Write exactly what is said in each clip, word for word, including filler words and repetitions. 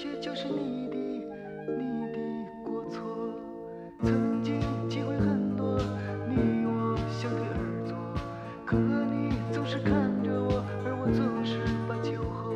些就是你的你的过错。曾经机会很多，你我相对而坐，可你总是看着我，而我总是把酒喝。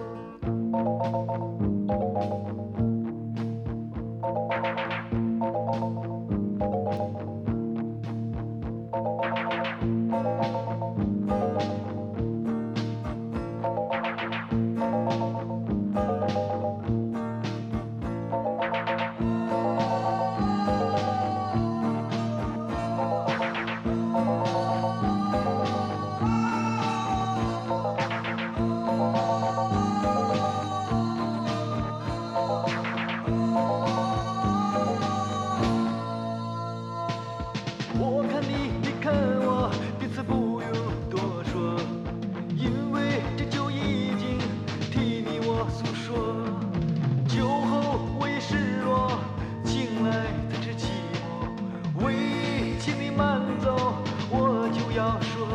我看你，你看我，彼此不用多说，因为这酒已经替你我诉说。酒后我也失落，醒来才知寂寞。喂，请你慢走，我就要说。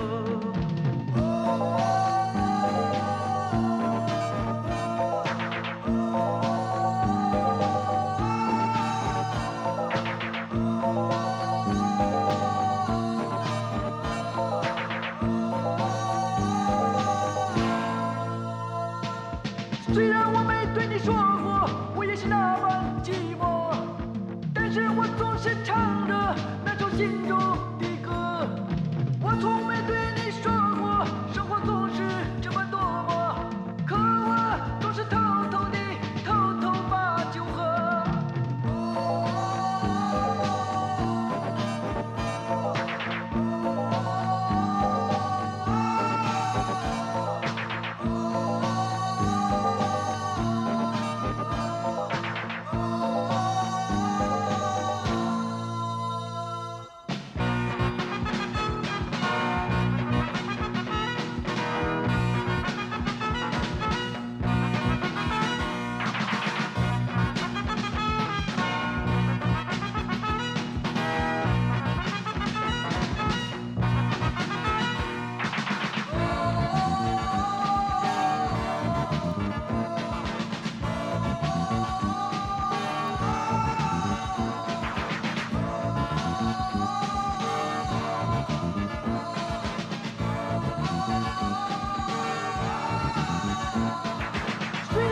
虽然我没对你说过，我也是那般寂寞，但是我总是唱着那首心中的歌。我从没对你说过，生活总是这么多么，可我总是偷偷地偷偷把酒喝。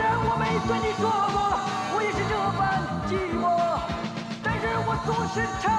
对你说过，我也是这般寂寞，但是我总是唱。